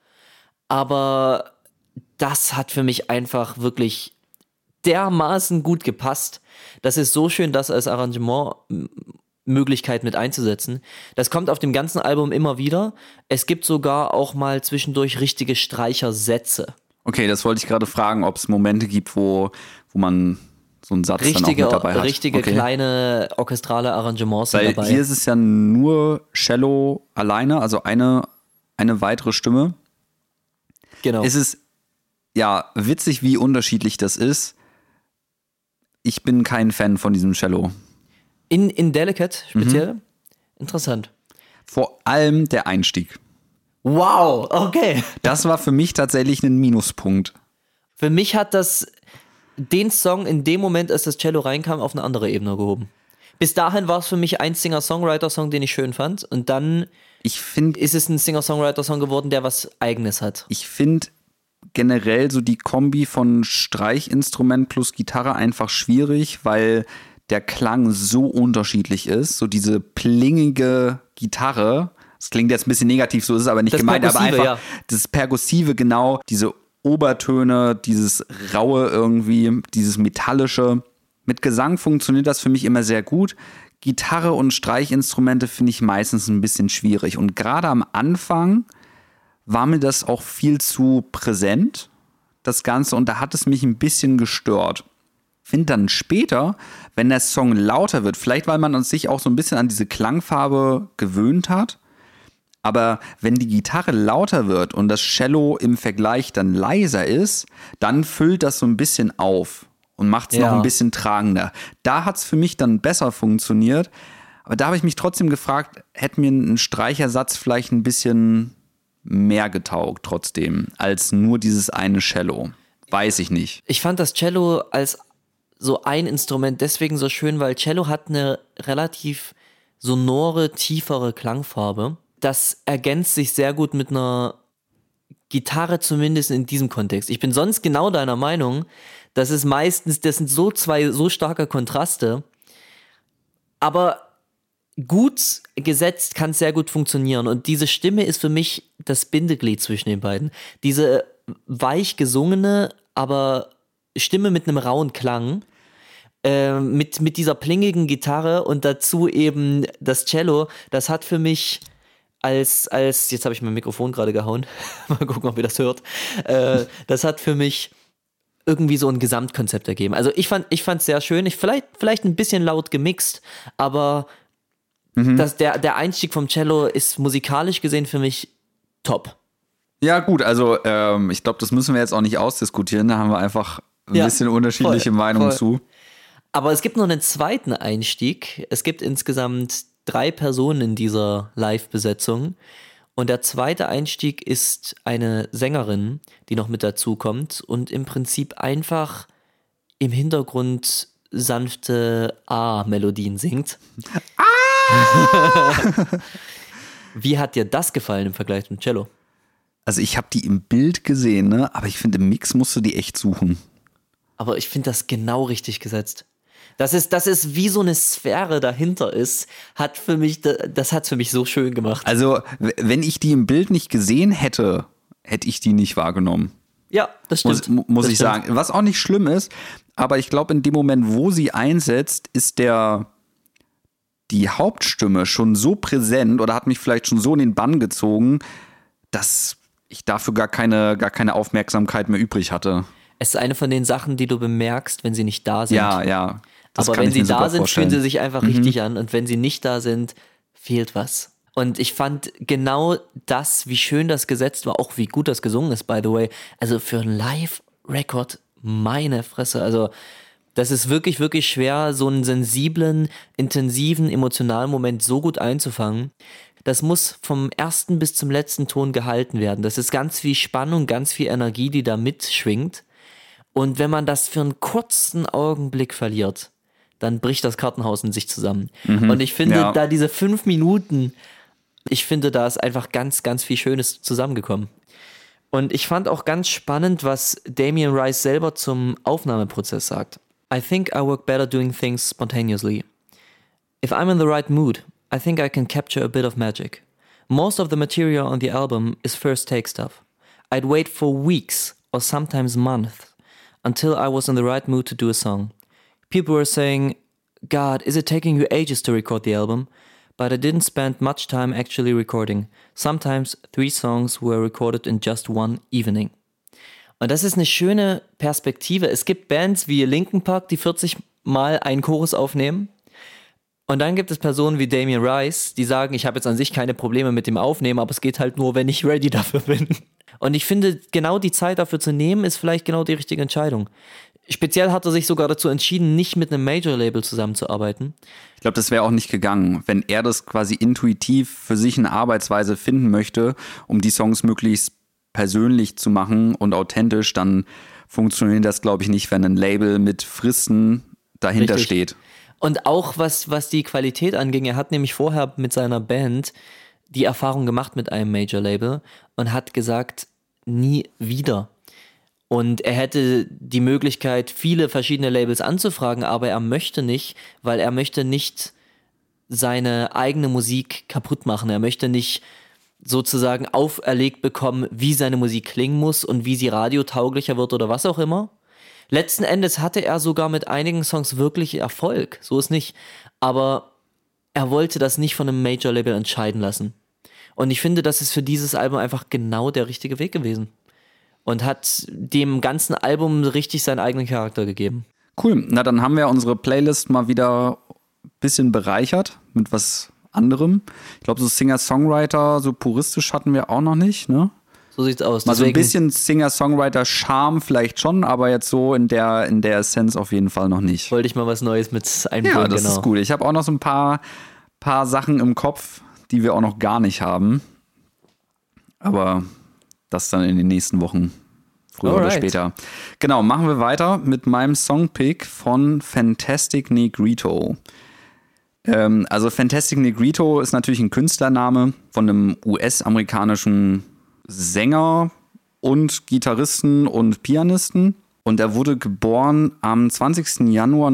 Aber das hat für mich einfach wirklich dermaßen gut gepasst. Das ist so schön, das als Arrangementmöglichkeit mit einzusetzen. Das kommt auf dem ganzen Album immer wieder. Es gibt sogar auch mal zwischendurch richtige Streichersätze. Okay, das wollte ich gerade fragen, ob es Momente gibt, wo man so einen Satz dann auch mit dabei hat. Richtige kleine orchestrale Arrangements sind dabei. Hier ist es ja nur Cello alleine, also eine weitere Stimme. Genau. Es ist ja witzig, wie unterschiedlich das ist. Ich bin kein Fan von diesem Cello. In Delicate speziell? Interessant. Vor allem der Einstieg. Wow, okay. Das war für mich tatsächlich ein Minuspunkt. Für mich hat das den Song in dem Moment, als das Cello reinkam, auf eine andere Ebene gehoben. Bis dahin war es für mich ein Singer-Songwriter-Song, den ich schön fand. Und dann ist es ein Singer-Songwriter-Song geworden, der was Eigenes hat. Ich finde, generell so die Kombi von Streichinstrument plus Gitarre einfach schwierig, weil der Klang so unterschiedlich ist. So diese plingige Gitarre, das klingt jetzt ein bisschen negativ, so ist es aber nicht gemeint, aber einfach das Perkussive, genau, diese Obertöne, dieses Raue irgendwie, dieses Metallische. Mit Gesang funktioniert das für mich immer sehr gut. Gitarre und Streichinstrumente finde ich meistens ein bisschen schwierig. Und gerade am Anfang war mir das auch viel zu präsent, das Ganze, und da hat es mich ein bisschen gestört. Finde dann später, wenn der Song lauter wird, vielleicht weil man sich auch so ein bisschen an diese Klangfarbe gewöhnt hat, aber wenn die Gitarre lauter wird und das Cello im Vergleich dann leiser ist, dann füllt das so ein bisschen auf und macht es noch ein bisschen tragender. Da hat es für mich dann besser funktioniert, aber da habe ich mich trotzdem gefragt, hätte mir ein Streichersatz vielleicht ein bisschen mehr getaugt trotzdem, als nur dieses eine Cello. Weiß ich nicht. Ich fand das Cello als so ein Instrument deswegen so schön, weil Cello hat eine relativ sonore, tiefere Klangfarbe. Das ergänzt sich sehr gut mit einer Gitarre, zumindest in diesem Kontext. Ich bin sonst genau deiner Meinung, das sind so zwei so starke Kontraste, aber gut gesetzt kann es sehr gut funktionieren und diese Stimme ist für mich das Bindeglied zwischen den beiden. Diese weich gesungene, aber Stimme mit einem rauen Klang, mit dieser plingigen Gitarre und dazu eben das Cello, das hat für mich als jetzt habe ich mein Mikrofon gerade gehauen, mal gucken, ob ihr das hört, das hat für mich irgendwie so ein Gesamtkonzept ergeben. Also ich fand es sehr schön, vielleicht ein bisschen laut gemixt, aber der Einstieg vom Cello ist musikalisch gesehen für mich top. Ja gut, also ich glaube, das müssen wir jetzt auch nicht ausdiskutieren, da haben wir einfach ein bisschen unterschiedliche Meinungen zu. Aber es gibt noch einen zweiten Einstieg. Es gibt insgesamt 3 Personen in dieser Live-Besetzung. Und der zweite Einstieg ist eine Sängerin, die noch mit dazu kommt und im Prinzip einfach im Hintergrund sanfte A-Melodien singt. Wie hat dir das gefallen im Vergleich zum Cello? Also ich habe die im Bild gesehen, ne? Aber ich finde, im Mix musst du die echt suchen. Aber ich finde das genau richtig gesetzt. Das ist wie so eine Sphäre dahinter ist, das hat's für mich so schön gemacht. Also, wenn ich die im Bild nicht gesehen hätte, hätte ich die nicht wahrgenommen. Ja, das stimmt. Muss ich sagen. Was auch nicht schlimm ist, aber ich glaube, in dem Moment, wo sie einsetzt, ist die Hauptstimme schon so präsent oder hat mich vielleicht schon so in den Bann gezogen, dass ich dafür gar keine Aufmerksamkeit mehr übrig hatte. Es ist eine von den Sachen, die du bemerkst, wenn sie nicht da sind. Ja. Aber wenn sie da sind, fühlen sie sich einfach richtig an. Und wenn sie nicht da sind, fehlt was. Und ich fand genau das, wie schön das gesetzt war, auch wie gut das gesungen ist, by the way. Also für einen Live-Record, meine Fresse. Also das ist wirklich, wirklich schwer, so einen sensiblen, intensiven, emotionalen Moment so gut einzufangen. Das muss vom ersten bis zum letzten Ton gehalten werden. Das ist ganz viel Spannung, ganz viel Energie, die da mitschwingt. Und wenn man das für einen kurzen Augenblick verliert, dann bricht das Kartenhaus in sich zusammen. Und ich finde, da diese 5 Minuten, ich finde, da ist einfach ganz, ganz viel Schönes zusammengekommen. Und ich fand auch ganz spannend, was Damien Rice selber zum Aufnahmeprozess sagt. I think I work better doing things spontaneously. If I'm in the right mood, I think I can capture a bit of magic. Most of the material on the album is first take stuff. I'd wait for weeks or sometimes months until I was in the right mood to do a song. People were saying, God, is it taking you ages to record the album? But I didn't spend much time actually recording. Sometimes 3 songs were recorded in just one evening. Und das ist eine schöne Perspektive. Es gibt Bands wie Linkin Park, die 40 Mal einen Chorus aufnehmen. Und dann gibt es Personen wie Damien Rice, die sagen, ich habe jetzt an sich keine Probleme mit dem Aufnehmen, aber es geht halt nur, wenn ich ready dafür bin. Und ich finde, genau die Zeit dafür zu nehmen, ist vielleicht genau die richtige Entscheidung. Speziell hat er sich sogar dazu entschieden, nicht mit einem Major-Label zusammenzuarbeiten. Ich glaube, das wäre auch nicht gegangen, wenn er das quasi intuitiv für sich eine Arbeitsweise finden möchte, um die Songs möglichst persönlich zu machen und authentisch, dann funktioniert das, glaube ich, nicht, wenn ein Label mit Fristen dahinter steht. Und auch was die Qualität anging, er hat nämlich vorher mit seiner Band die Erfahrung gemacht mit einem Major-Label und hat gesagt, nie wieder. Und er hätte die Möglichkeit, viele verschiedene Labels anzufragen, aber er möchte nicht, weil er möchte nicht seine eigene Musik kaputt machen. Er möchte nicht sozusagen auferlegt bekommen, wie seine Musik klingen muss und wie sie radiotauglicher wird oder was auch immer. Letzten Endes hatte er sogar mit einigen Songs wirklich Erfolg, so ist nicht. Aber er wollte das nicht von einem Major-Label entscheiden lassen. Und ich finde, das ist für dieses Album einfach genau der richtige Weg gewesen. Und hat dem ganzen Album richtig seinen eigenen Charakter gegeben. Cool, na dann haben wir unsere Playlist mal wieder ein bisschen bereichert mit was anderem. Ich glaube, so Singer-Songwriter, so puristisch hatten wir auch noch nicht, ne? So sieht's aus. Mal so ein bisschen Singer-Songwriter-Charme vielleicht schon, aber jetzt so in der Essenz auf jeden Fall noch nicht. Wollte ich mal was Neues mit einbringen, ja, das ist gut. Ich habe auch noch so ein paar Sachen im Kopf, die wir auch noch gar nicht haben. Aber das dann in den nächsten Wochen, früher oder später. Genau, machen wir weiter mit meinem Songpick von Fantastic Negrito. Also Fantastic Negrito ist natürlich ein Künstlername von einem US-amerikanischen Sänger und Gitarristen und Pianisten. Und er wurde geboren am 20. Januar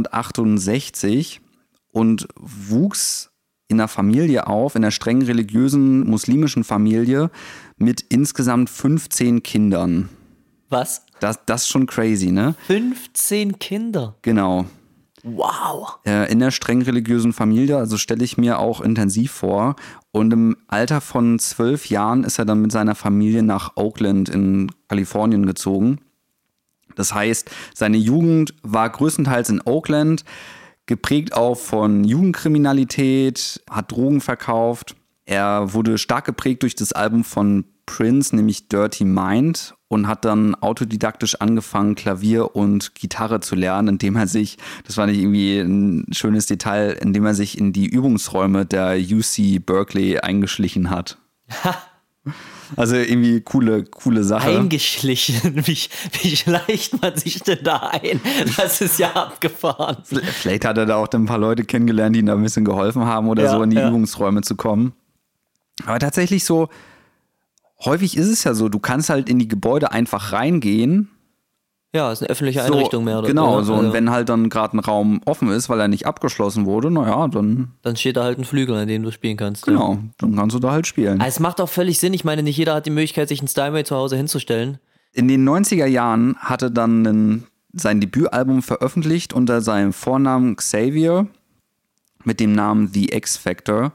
1968 und wuchs in einer Familie auf, in einer streng religiösen muslimischen Familie mit insgesamt 15 Kindern. Was? Das ist schon crazy, ne? 15 Kinder? Genau. Wow. In der streng religiösen Familie, also stelle ich mir auch intensiv vor. Und im Alter von 12 Jahren ist er dann mit seiner Familie nach Oakland in Kalifornien gezogen. Das heißt, seine Jugend war größtenteils in Oakland, geprägt auch von Jugendkriminalität, hat Drogen verkauft. Er wurde stark geprägt durch das Album von Prince, nämlich Dirty Mind, und hat dann autodidaktisch angefangen, Klavier und Gitarre zu lernen, indem er sich, das fand ich irgendwie ein schönes Detail, indem er sich in die Übungsräume der UC Berkeley eingeschlichen hat. Also irgendwie coole Sache. Eingeschlichen? Wie schleicht man sich denn da ein? Das ist ja abgefahren. Vielleicht hat er da auch dann ein paar Leute kennengelernt, die ihm da ein bisschen geholfen haben oder so in die Übungsräume zu kommen. Aber tatsächlich so, häufig ist es ja so, du kannst halt in die Gebäude einfach reingehen. Ja, ist eine öffentliche Einrichtung mehr oder genau, weniger. so. Und wenn halt dann gerade ein Raum offen ist, weil er nicht abgeschlossen wurde, naja, dann steht da halt ein Flügel, an dem du spielen kannst. Genau, dann kannst du da halt spielen. Es macht auch völlig Sinn. Ich meine, nicht jeder hat die Möglichkeit, sich ein Steinway zu Hause hinzustellen. In den 90er Jahren hatte dann sein Debütalbum veröffentlicht unter seinem Vornamen Xavier mit dem Namen The X Factor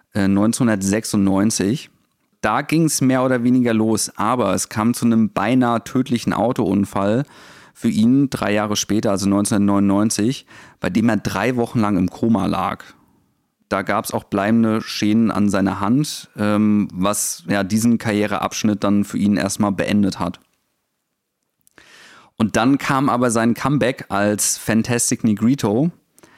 1996. Da ging es mehr oder weniger los, aber es kam zu einem beinahe tödlichen Autounfall für ihn 3 Jahre später, also 1999, bei dem er 3 Wochen lang im Koma lag. Da gab es auch bleibende Schäden an seiner Hand, was ja diesen Karriereabschnitt dann für ihn erstmal beendet hat. Und dann kam aber sein Comeback als Fantastic Negrito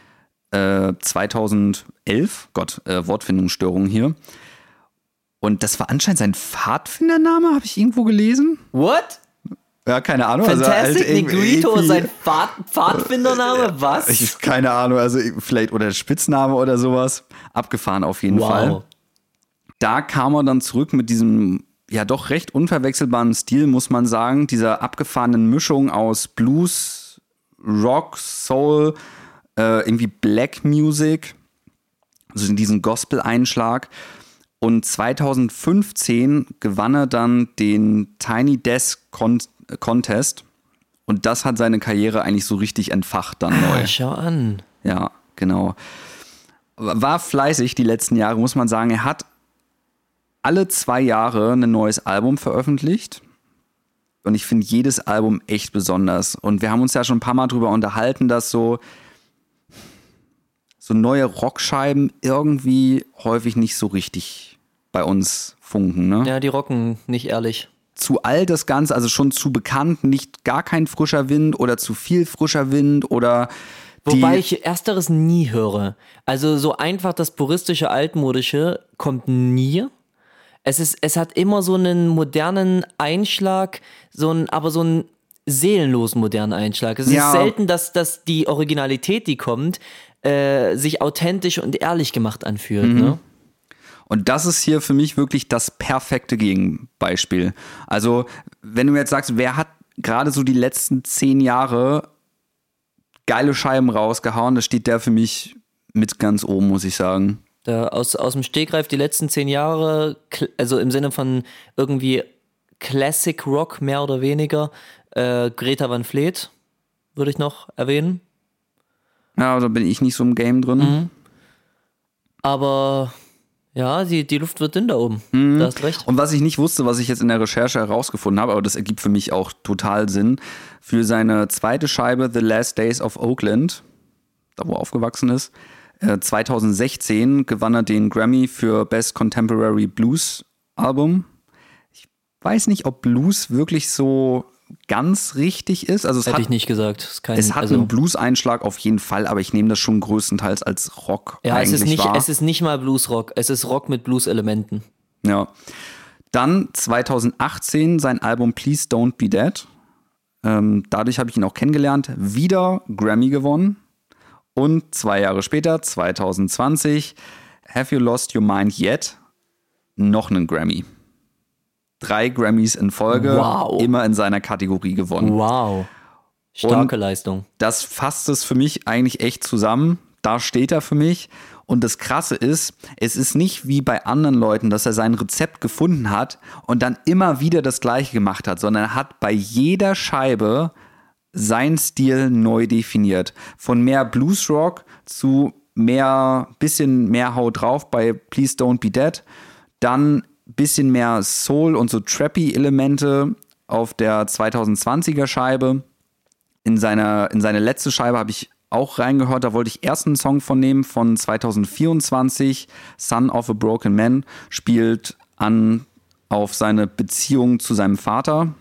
2011, Wortfindungsstörung hier. Und das war anscheinend sein Pfadfindername, habe ich irgendwo gelesen. What? Ja, keine Ahnung. Fantastic also Negrito ist sein Pfadfindername? Was? Keine Ahnung, also vielleicht oder Spitzname oder sowas. Abgefahren auf jeden Fall. Da kam er dann zurück mit diesem ja doch recht unverwechselbaren Stil, muss man sagen. Dieser abgefahrenen Mischung aus Blues, Rock, Soul, irgendwie Black Music, also in diesen Gospel-Einschlag. Und 2015 gewann er dann den Tiny Desk Contest. Und das hat seine Karriere eigentlich so richtig entfacht dann neu. Schau an. Ja, genau. War fleißig die letzten Jahre, muss man sagen. Er hat alle 2 Jahre ein neues Album veröffentlicht. Und ich finde jedes Album echt besonders. Und wir haben uns ja schon ein paar Mal drüber unterhalten, dass so neue Rockscheiben irgendwie häufig nicht so richtig bei uns funken, ne? Ja, die rocken nicht ehrlich. Zu alt das Ganze, also schon zu bekannt, nicht gar kein frischer Wind oder zu viel frischer Wind oder Wobei ich Ersteres nie höre. Also so einfach das puristische, altmodische kommt nie. Es hat immer so einen modernen Einschlag, aber so einen seelenlosen modernen Einschlag. Es ist selten, dass die Originalität, die kommt, sich authentisch und ehrlich gemacht anfühlt. Mhm. Ne? Und das ist hier für mich wirklich das perfekte Gegenbeispiel. Also, wenn du mir jetzt sagst, wer hat gerade so die letzten 10 Jahre geile Scheiben rausgehauen. Da steht der für mich mit ganz oben, muss ich sagen. Da aus dem Stegreif die letzten 10 Jahre, also im Sinne von irgendwie Classic Rock mehr oder weniger, Greta Van Fleet würde ich noch erwähnen. Ja, da bin ich nicht so im Game drin. Aber ja, die Luft wird dünn da oben. Da hast recht. Und was ich nicht wusste, was ich jetzt in der Recherche herausgefunden habe, aber das ergibt für mich auch total Sinn, für seine zweite Scheibe The Last Days of Oakland, da wo er aufgewachsen ist, 2016 gewann er den Grammy für Best Contemporary Blues Album. Ich weiß nicht, ob Blues wirklich so ganz richtig ist. Also Hätte ich nicht gesagt. Es hat einen Blues-Einschlag auf jeden Fall, aber ich nehme das schon größtenteils als Rock eigentlich wahr. Es ist nicht mal Bluesrock, es ist Rock mit Blues-Elementen. Ja. Dann 2018 sein Album Please Don't Be Dead. Dadurch habe ich ihn auch kennengelernt. Wieder Grammy gewonnen. Und 2 Jahre später, 2020, Have You Lost Your Mind Yet? Noch einen Grammy. 3 Grammys in Folge, immer in seiner Kategorie gewonnen. Wow. Starke Leistung. Das fasst es für mich eigentlich echt zusammen. Da steht er für mich. Und das Krasse ist, es ist nicht wie bei anderen Leuten, dass er sein Rezept gefunden hat und dann immer wieder das Gleiche gemacht hat, sondern er hat bei jeder Scheibe seinen Stil neu definiert. Von mehr Bluesrock zu bisschen mehr Hau drauf bei Please Don't Be Dead. Dann bisschen mehr Soul und so Trappy-Elemente auf der 2020er Scheibe. In seine letzte Scheibe habe ich auch reingehört, da wollte ich erst einen Song von nehmen, von 2024, Son of a Broken Man, spielt an auf seine Beziehung zu seinem Vater,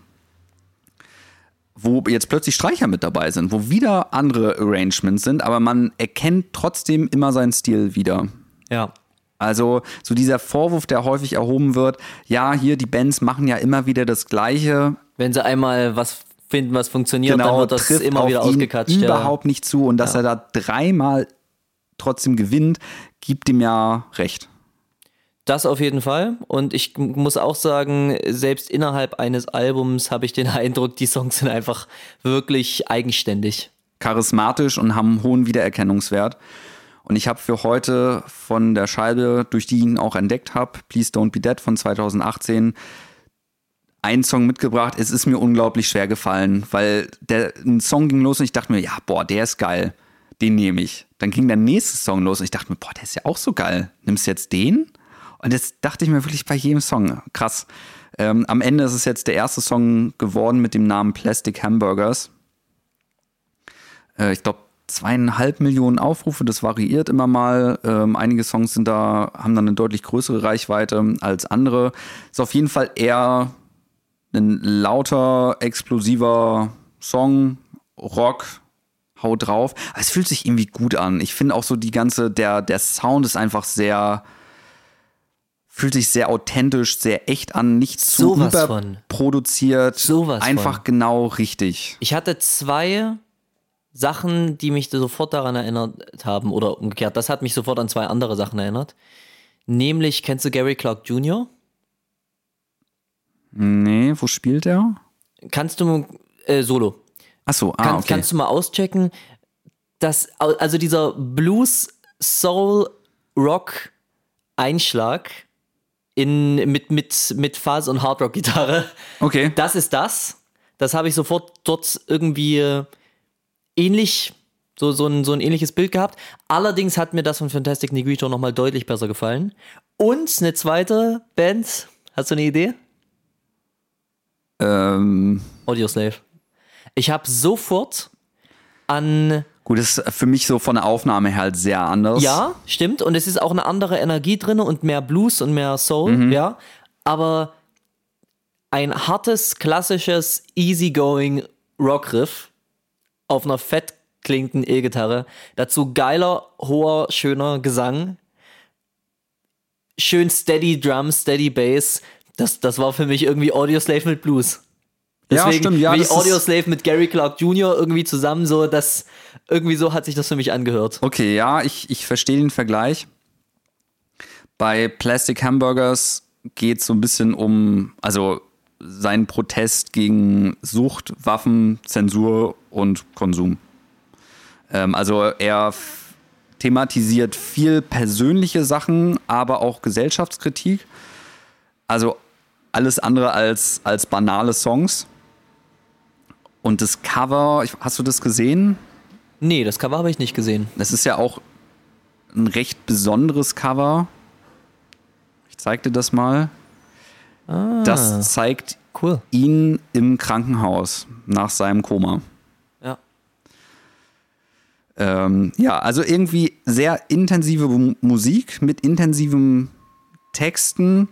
wo jetzt plötzlich Streicher mit dabei sind, wo wieder andere Arrangements sind, aber man erkennt trotzdem immer seinen Stil wieder. Ja. Also so dieser Vorwurf, der häufig erhoben wird, ja, hier die Bands machen ja immer wieder das Gleiche. Wenn sie einmal was finden, was funktioniert, dann wird das immer wieder ausgekatscht. Überhaupt nicht zu. Und dass er da 3-mal trotzdem gewinnt, gibt ihm ja recht. Das auf jeden Fall. Und ich muss auch sagen, selbst innerhalb eines Albums habe ich den Eindruck, die Songs sind einfach wirklich eigenständig. Charismatisch und haben einen hohen Wiedererkennungswert. Und ich habe für heute von der Scheibe, durch die ich ihn auch entdeckt habe, Please Don't Be Dead von 2018, einen Song mitgebracht. Es ist mir unglaublich schwer gefallen, weil ein Song ging los und ich dachte mir, ja, boah, der ist geil, den nehme ich. Dann ging der nächste Song los und ich dachte mir, boah, der ist ja auch so geil. Nimmst du jetzt den? Und das dachte ich mir wirklich bei jedem Song. Krass. Am Ende ist es jetzt der erste Song geworden mit dem Namen Plastic Hamburgers. Ich glaube, 2,5 Millionen Aufrufe, das variiert immer mal. Einige Songs haben dann eine deutlich größere Reichweite als andere. Ist auf jeden Fall eher ein lauter, explosiver Song, Rock, hau drauf. Aber es fühlt sich irgendwie gut an. Ich finde auch so der Sound ist einfach fühlt sich sehr authentisch, sehr echt an, nicht zu überproduziert. Einfach genau richtig. Ich hatte 2 Sachen, die mich sofort daran erinnert haben, oder umgekehrt, das hat mich sofort an 2 andere Sachen erinnert. Nämlich, kennst du Gary Clark Jr.? Nee, wo spielt er? Kannst du, Solo. Achso, okay. Kannst du mal auschecken, also dieser Blues-Soul-Rock-Einschlag mit Fuzz- und Hardrock-Gitarre. Okay. Das ist das. Das habe ich sofort dort irgendwie ähnlich, so ein ähnliches Bild gehabt. Allerdings hat mir das von Fantastic Negrito nochmal deutlich besser gefallen. Und eine zweite Band, hast du eine Idee? Audioslave. Ich habe sofort an... Gut, das ist für mich so von der Aufnahme her halt sehr anders. Ja, stimmt. Und es ist auch eine andere Energie drin und mehr Blues und mehr Soul, ja. Aber ein hartes, klassisches, easygoing Rockriff auf einer fett klingenden E-Gitarre. Dazu geiler, hoher, schöner Gesang. Schön steady Drums, steady Bass. Das war für mich irgendwie Audioslave mit Blues. Deswegen, ja, stimmt. Ja, wie Audioslave mit Gary Clark Jr. irgendwie zusammen irgendwie so hat sich das für mich angehört. Okay, ja, ich verstehe den Vergleich. Bei Plastic Hamburgers geht es so ein bisschen um, also sein Protest gegen Sucht, Waffen, Zensur und Konsum. Also er thematisiert viel persönliche Sachen, aber auch Gesellschaftskritik. Also alles andere als banale Songs. Und das Cover, hast du das gesehen? Nee, das Cover habe ich nicht gesehen. Das ist ja auch ein recht besonderes Cover. Ich zeig dir das mal. Das zeigt ihn im Krankenhaus nach seinem Koma. Ja. Also irgendwie sehr intensive Musik mit intensiven Texten,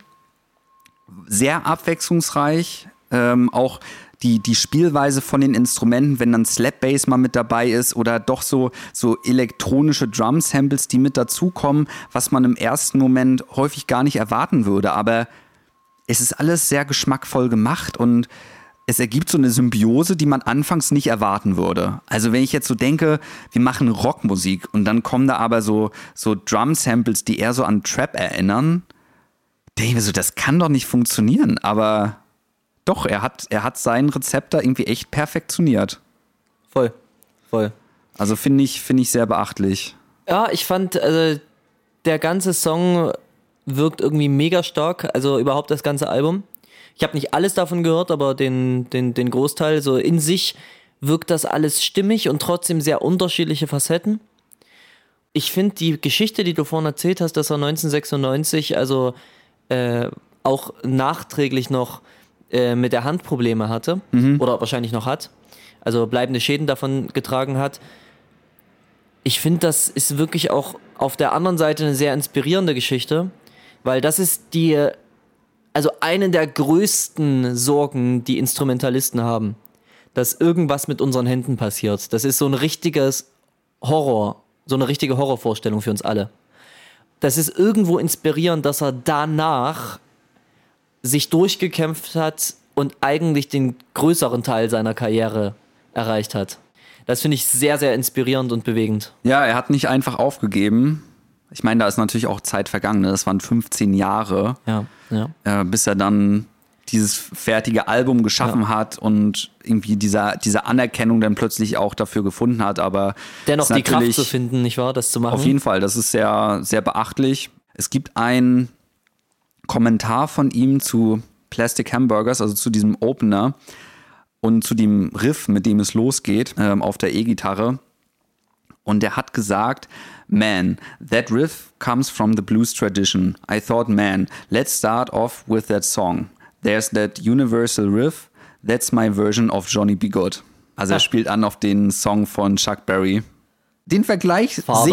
sehr abwechslungsreich. Auch die Spielweise von den Instrumenten, wenn dann Slap Bass mal mit dabei ist oder doch so elektronische Drum-Samples, die mit dazukommen, was man im ersten Moment häufig gar nicht erwarten würde. Aber es ist alles sehr geschmackvoll gemacht und es ergibt so eine Symbiose, die man anfangs nicht erwarten würde. Also wenn ich jetzt so denke, wir machen Rockmusik und dann kommen da aber so Drum-Samples, die eher so an Trap erinnern, denke ich mir so, das kann doch nicht funktionieren. Aber doch, er hat sein Rezept da irgendwie echt perfektioniert. Voll. Also finde ich sehr beachtlich. Ja, ich fand, der ganze Song wirkt irgendwie mega stark, also überhaupt das ganze Album. Ich habe nicht alles davon gehört, aber den Großteil, so in sich wirkt das alles stimmig und trotzdem sehr unterschiedliche Facetten. Ich finde die Geschichte, die du vorhin erzählt hast, dass er 1996 also auch nachträglich noch mit der Hand Probleme hatte oder wahrscheinlich noch hat, also bleibende Schäden davon getragen hat. Ich finde, das ist wirklich auch auf der anderen Seite eine sehr inspirierende Geschichte, weil das ist also eine der größten Sorgen, die Instrumentalisten haben, dass irgendwas mit unseren Händen passiert. Das ist so ein richtiges Horror, so eine richtige Horrorvorstellung für uns alle. Das ist irgendwo inspirierend, dass er danach sich durchgekämpft hat und eigentlich den größeren Teil seiner Karriere erreicht hat. Das finde ich sehr, sehr inspirierend und bewegend. Ja, er hat nicht einfach aufgegeben. Ich meine, da ist natürlich auch Zeit vergangen. Das waren 15 Jahre, bis er dann dieses fertige Album geschaffen hat und irgendwie diese Anerkennung dann plötzlich auch dafür gefunden hat. Aber dennoch die Kraft zu finden, nicht wahr, das zu machen? Auf jeden Fall, das ist sehr, sehr beachtlich. Es gibt einen Kommentar von ihm zu Plastic Hamburgers, also zu diesem Opener und zu dem Riff, mit dem es losgeht, auf der E-Gitarre. Und er hat gesagt, man, that riff comes from the blues tradition. I thought, man, let's start off with that song. There's that universal riff, that's my version of Johnny B. Good. Also er spielt an auf den Song von Chuck Berry. Den Vergleich sehe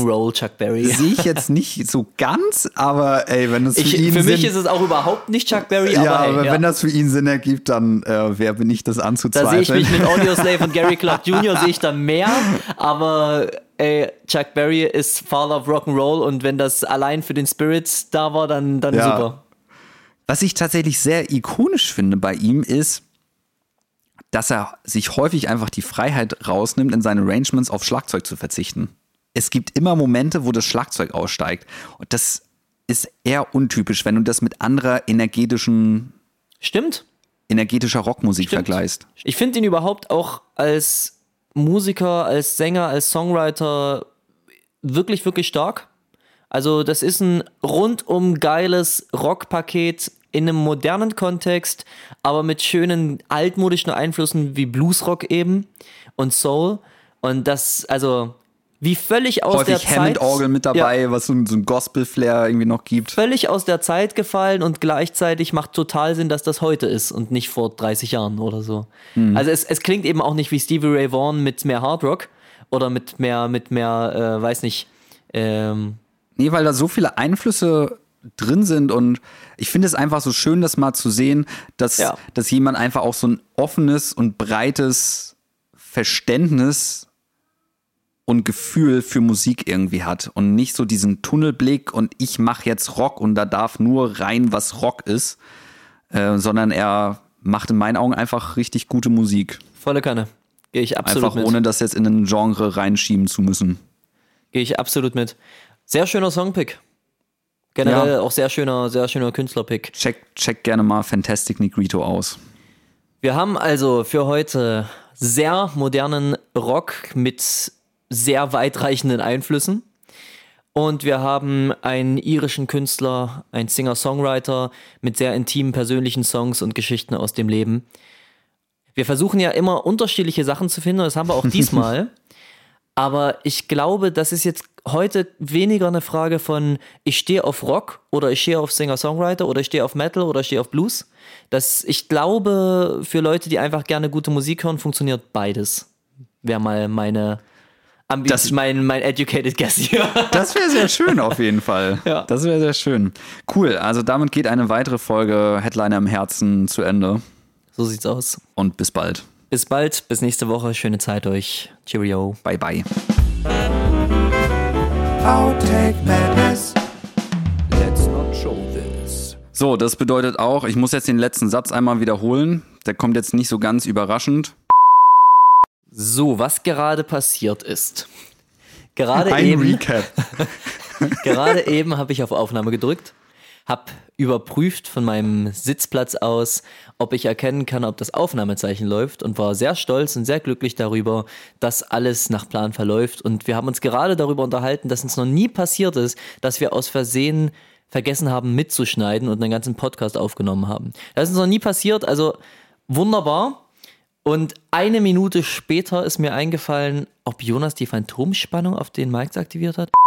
ich jetzt nicht so ganz, aber ey, wenn es für mich ist es auch überhaupt nicht Chuck Berry, aber wenn das für ihn Sinn ergibt, dann wer bin ich, das anzuzweifeln? Da sehe ich mich mit Audioslave und Gary Clark Jr. sehe ich da mehr, aber Chuck Berry ist Father of Rock'n'Roll und wenn das allein für den Spirit da war, dann super. Was ich tatsächlich sehr ikonisch finde bei ihm ist, dass er sich häufig einfach die Freiheit rausnimmt, in seinen Arrangements auf Schlagzeug zu verzichten. Es gibt immer Momente, wo das Schlagzeug aussteigt. Und das ist eher untypisch, wenn du das mit anderer energetischer Rockmusik vergleichst. Ich finde ihn überhaupt auch als Musiker, als Sänger, als Songwriter wirklich, wirklich stark. Also das ist ein rundum geiles Rockpaket in einem modernen Kontext, aber mit schönen altmodischen Einflüssen wie Bluesrock eben und Soul. Und das, also wie völlig aus der Zeit... Häufig Hammond-Orgel mit dabei, was so ein Gospel-Flair irgendwie noch gibt. Völlig aus der Zeit gefallen und gleichzeitig macht total Sinn, dass das heute ist und nicht vor 30 Jahren oder so. Also es klingt eben auch nicht wie Stevie Ray Vaughan mit mehr Hardrock oder mit mehr, weiß nicht... Nee, weil da so viele Einflüsse drin sind und ich finde es einfach so schön, das mal zu sehen, dass jemand einfach auch so ein offenes und breites Verständnis und Gefühl für Musik irgendwie hat und nicht so diesen Tunnelblick und ich mache jetzt Rock und da darf nur rein, was Rock ist, sondern er macht in meinen Augen einfach richtig gute Musik. Volle Kanne. Gehe ich absolut einfach mit. Ohne das jetzt in ein Genre reinschieben zu müssen. Gehe ich absolut mit. Sehr schöner Songpick. Generell auch sehr schöner Künstlerpick. Check gerne mal Fantastic Negrito aus. Wir haben also für heute sehr modernen Rock mit sehr weitreichenden Einflüssen. Und wir haben einen irischen Künstler, einen Singer-Songwriter mit sehr intimen persönlichen Songs und Geschichten aus dem Leben. Wir versuchen ja immer unterschiedliche Sachen zu finden, das haben wir auch diesmal. Aber ich glaube, das ist jetzt heute weniger eine Frage von, ich stehe auf Rock oder ich stehe auf Singer-Songwriter oder ich stehe auf Metal oder ich stehe auf Blues. Ich glaube, für Leute, die einfach gerne gute Musik hören, funktioniert beides. Wäre mal mein educated guess hier. Das wäre sehr schön auf jeden Fall. Ja. Das wäre sehr schön. Cool, also damit geht eine weitere Folge Headliner im Herzen zu Ende. So sieht's aus. Und bis bald. Bis bald, bis nächste Woche. Schöne Zeit euch. Cheerio. Bye, bye. Outtake Madness. Let's not show this. So, das bedeutet auch, ich muss jetzt den letzten Satz einmal wiederholen. Der kommt jetzt nicht so ganz überraschend. So, was gerade passiert ist. Gerade Recap. Gerade eben habe ich auf Aufnahme gedrückt, habe überprüft von meinem Sitzplatz aus, ob ich erkennen kann, ob das Aufnahmezeichen läuft und war sehr stolz und sehr glücklich darüber, dass alles nach Plan verläuft. Und wir haben uns gerade darüber unterhalten, dass uns noch nie passiert ist, dass wir aus Versehen vergessen haben mitzuschneiden und einen ganzen Podcast aufgenommen haben. Das ist uns noch nie passiert, also wunderbar. Und 1 Minute später ist mir eingefallen, ob Jonas die Phantomspannung auf den Mics aktiviert hat.